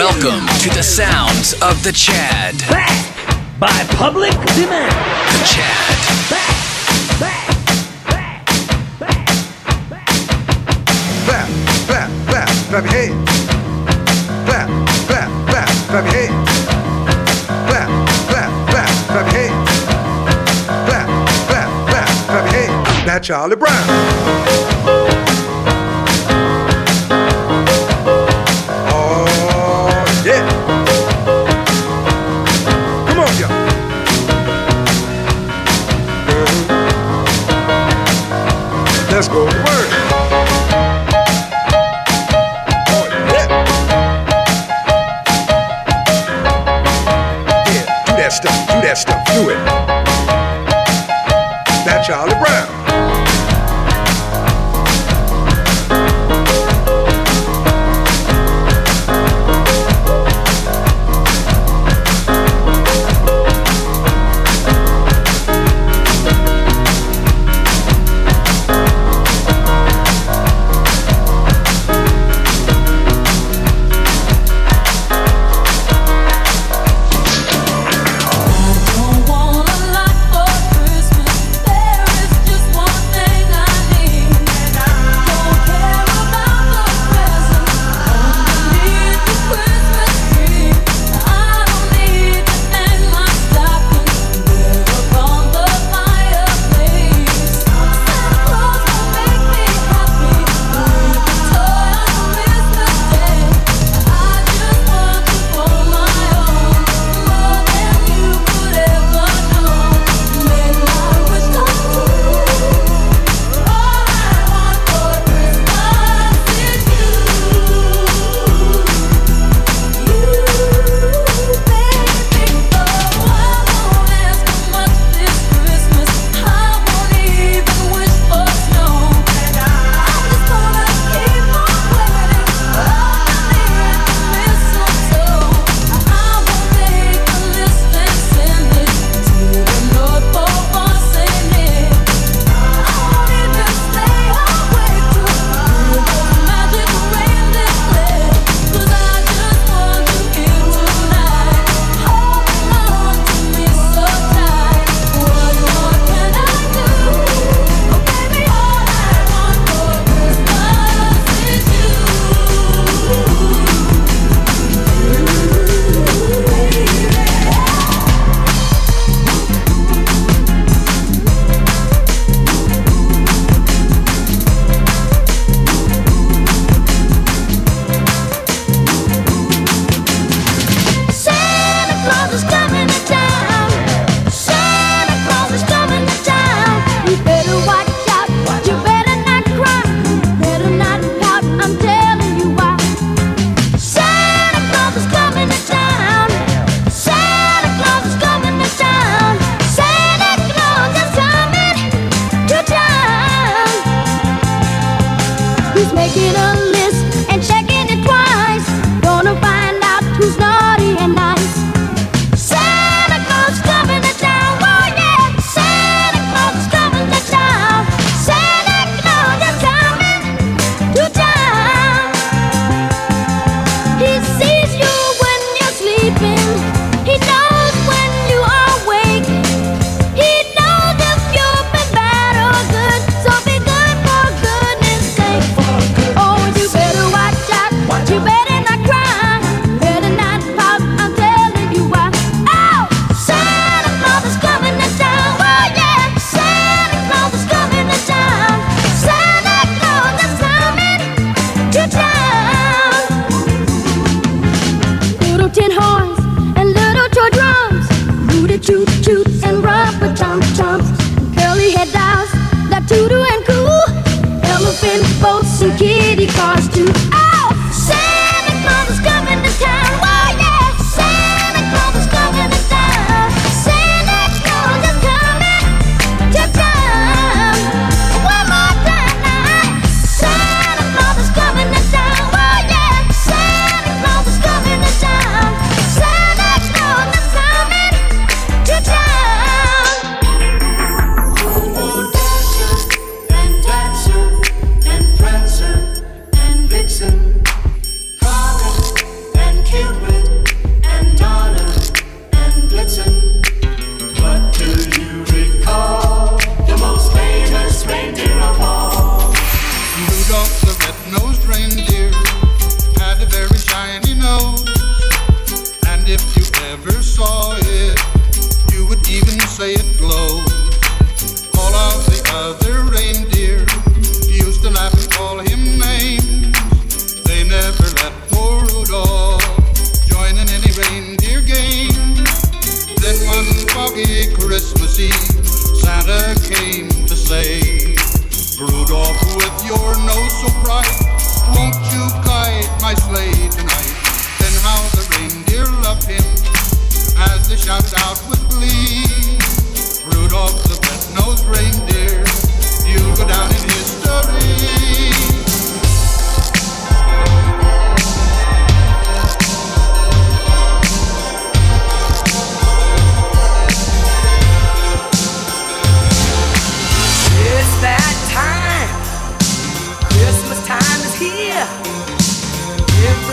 Welcome to the sounds of the Chad. Back by public demand. The Chad. Back. Clap your hands. Clap your hands. Clap your hands. Clap your hands. Now Charlie Brown. Oh yeah. Come on, y'all. Let's go to work. Do that stuff, do it. That's Charlie Brown. One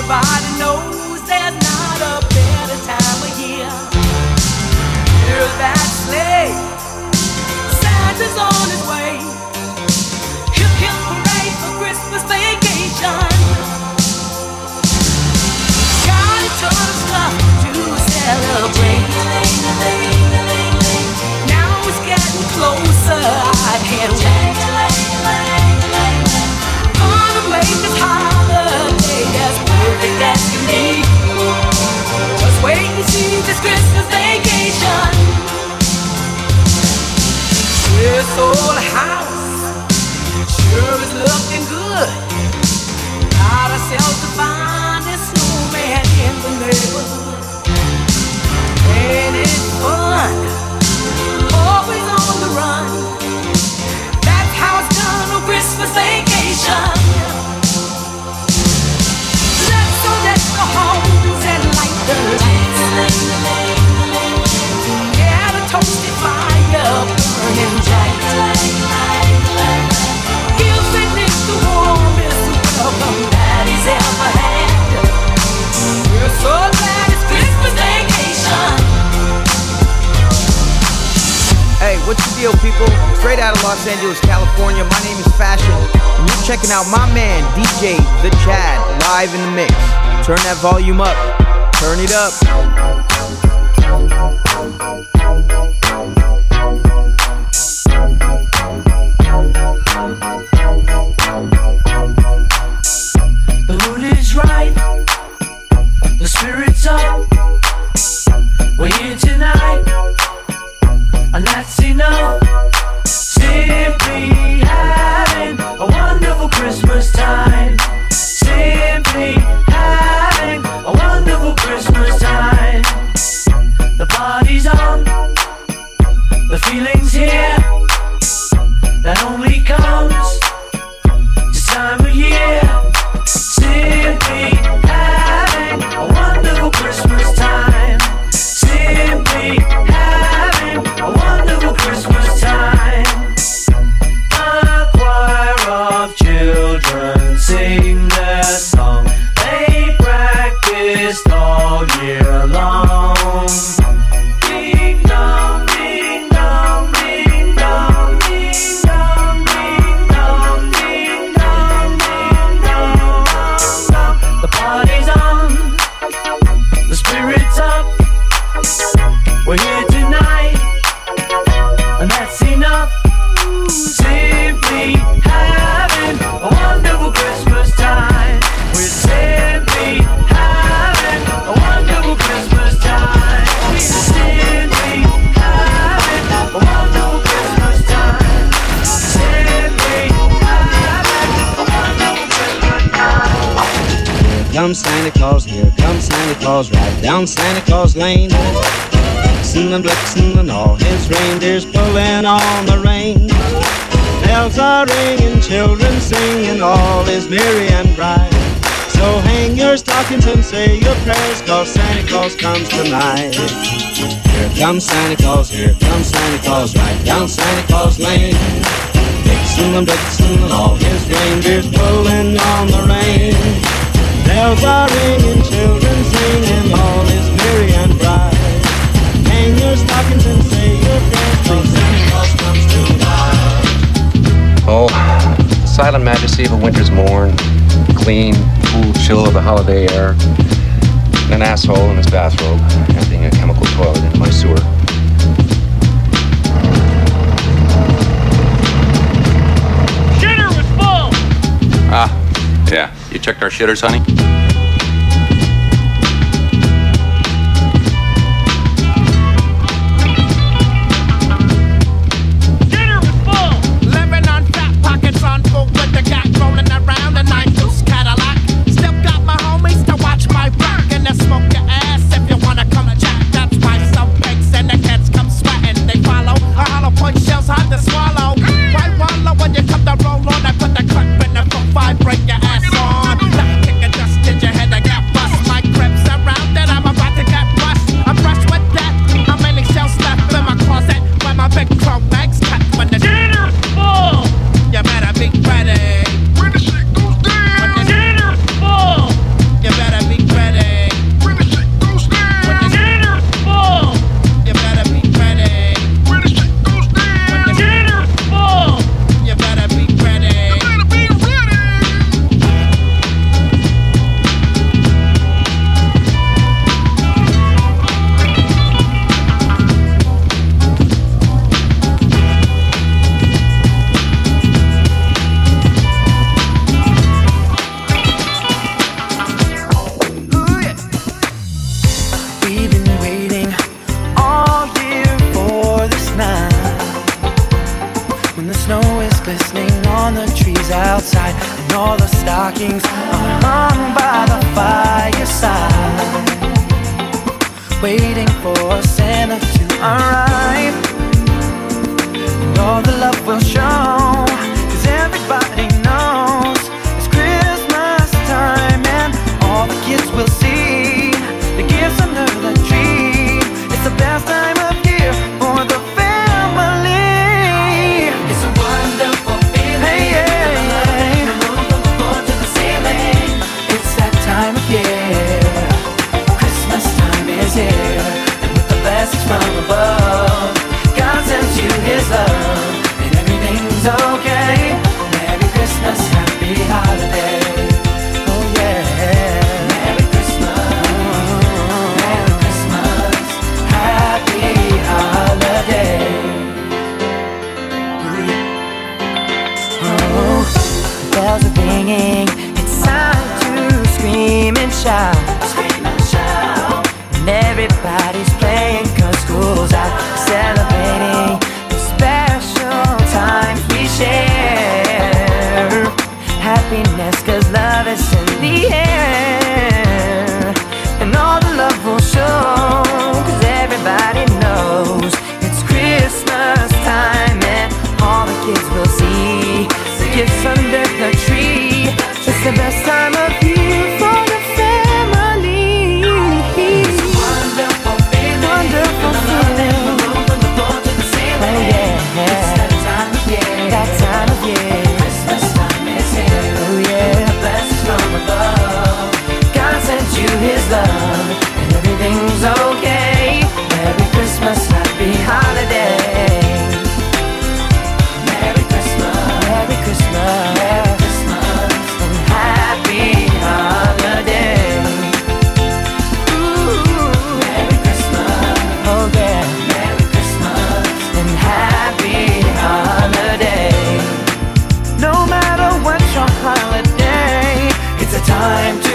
Everybody knows there's not a better time of year. Hear that sleigh, Santa's on his way. Hip hip parade for Christmas vacation. Got a ton of stuff to celebrate. Now it's getting closer, I can't wait. Gonna make this holiday as perfect as can be. Just wait and see this Christmas vacation. This old house sure is looking good. Got ourselves the finest snowman in the neighborhood. Ain't it fun? Always on the run. That's how it's done on Christmas vacation. Let's go deck the homes and light the lights. Yeah, the toasted fire burning bright. Give St. Nick the warmest welcome that he's ever had. We're so glad it's Christmas vacation. Hey, what's the deal, people? Straight out of Los Angeles, California. My name is Fashion, and you're checking out my man, DJ The Chad, live in the mix. Turn that volume up. Turn it up. The mood is right, the spirit's up. We're here tonight, and that's enough. Simply having a wonderful Christmas time. Simply having a wonderful Christmas time. The party's on, the feeling's here. That only comes this time of year. Simply having a wonderful Christmas time. Simply having a wonderful Christmas time. A choir of children sing their song. They practiced all year long. Ding dong, ding dong, ding dong, ding dong, ding dong, ding dong, ding dong. The party's on, the spirit's up. We're here tonight, and that's enough. Simply having a wonderful Christmas time. We're simply having a wonderful Christmas time. We're simply having a wonderful Christmas time. Simply having a wonderful Christmas time. Here comes Santa Claus, here comes Santa Claus, right down Santa Claus Lane. Blitzen and Blitzen and all his reindeers pulling on the rein. Bells are ringing, children singing, all is merry and bright. So hang your stockings and say your prayers, 'cause Santa Claus comes tonight. Here comes Santa Claus, here comes Santa Claus, right down Santa Claus Lane. Blitzen and Blitzen and all his reindeers pulling on the rein. Bells are ringing, children singing, all is merry and bright. Hang your stockings and say your prayers, 'cause Santa Claus comes tonight. Oh, silent majesty of a winter's morn, clean, cool chill of the holiday air, and an asshole in his bathrobe emptying a chemical toilet into my sewer. Shitter was full! Ah, yeah. You checked our shitters, honey? Shitter was full! Living on fat pockets on full with the cat rolling around a 9-deuce Cadillac. Still got my homies to watch my back and they smoke your ass if you wanna come chat. That's why some pigs and the cats come sweating. They follow a hollow point shells hard to swallow. Why wallow when you come to roll on? I put the clip in the 4-5, break your ass on. Left kick and dust the snow is glistening on the trees outside, and all the stockings are hung by the fireside, waiting for Santa to arrive. And all the love will show, 'cause everybody knows it's Christmas time, and all the kids will see the gifts under the tree. It's the best time of year for the family. It's a wonderful feeling. Hey, yeah, yeah. The moon from the floor to the ceiling. It's that time of year. Christmas time is here, and with the blessings from above, God sends you His love, and everything's okay. Merry Christmas, happy holiday. Oh yeah. Merry Christmas, Merry Christmas, happy holiday. Oh, the bells are ringing. It's time to scream and shout. Scream and shout. And everybody's playing 'cause school's out, celebrating the special times we share. Happiness 'cause love is in the air, and all the love will show, 'cause everybody knows it's Christmas time, and all the kids will see the gifts under the tree. It's the best time of year for the family. Wonderful feeling. Wonderful feeling. From the floor to the ceiling. Oh yeah. It's that time of year. That time of year. Christmas time is here. Oh yeah. The blessings from above. God sent you His love, and everything's okay. Merry Christmas, happy holiday. Merry Christmas, Merry Christmas, Merry Christmas, and happy holiday. Ooh, Merry Christmas, oh yeah, Merry Christmas, and happy holiday. No matter what your holiday, it's a time to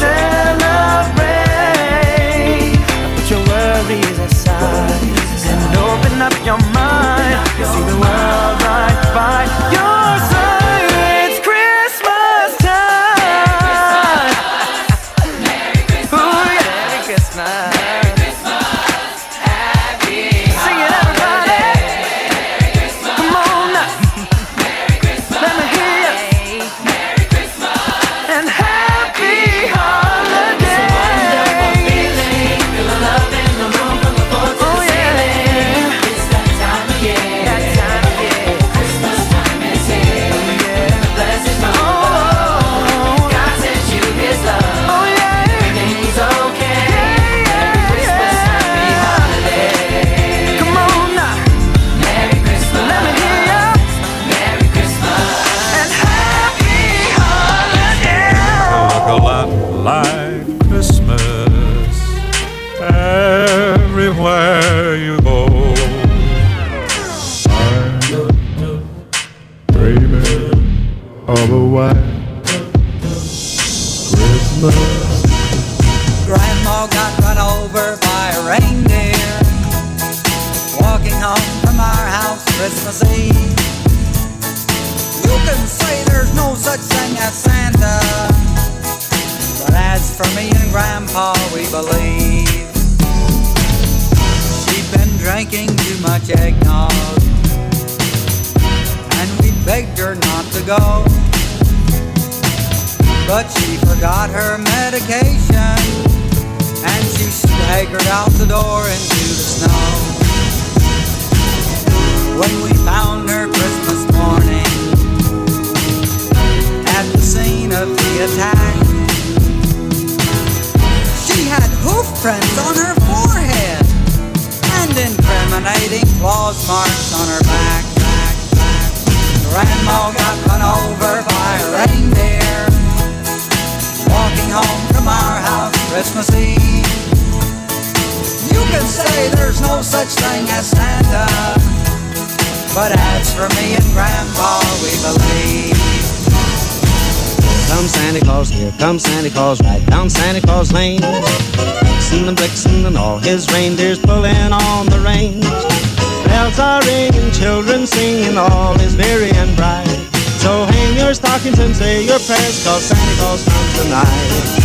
celebrate. Put your worries aside and open up your mind. See the world right by your side. It's Christmas time. Merry Christmas. Ooh, yeah. Merry Christmas. Merry Christmas. Happy Sing it, everybody. Merry Christmas. Come on now. Merry Christmas. Let me hear you. Merry Christmas. And happy holiday. It's a wonderful feeling. Feel the love in the room from the floor to the ceiling. It's that time of year. That time of year. Christmas time is here. Oh yeah. The blessings from above. God sent you His love. Oh yeah. Everything's okay. Merry Christmas, happy holiday. Come on now. Merry Christmas. Let me hear ya. Merry Christmas and happy holiday. Look a lot like Christmas everywhere you go. I'm dreaming of a white Christmas. Grandma got run over by a reindeer walking home from our house Christmas Eve. You can say there's no such thing as Santa, but as for me and Grandpa, we believe. She'd been drinking too much eggnog, and we begged her not to go, but she forgot her medication, and she staggered out the door into the snow. When we found her Christmas morning at the scene of the attack, she had hoof prints on her forehead and incriminating claws marks on her back. Grandma got run over by a reindeer walking home from our house Christmas Eve. You can say there's no such thing as Santa, but as for me and Grandpa, we believe. Come Santa Claus, here comes Santa Claus, right down Santa Claus Lane. Blitzen and Blitzen and all his reindeers pulling on the reins. Bells are ringing, children singing, all is merry and bright. So hang your stockings and say your prayers, 'cause Santa Claus comes tonight.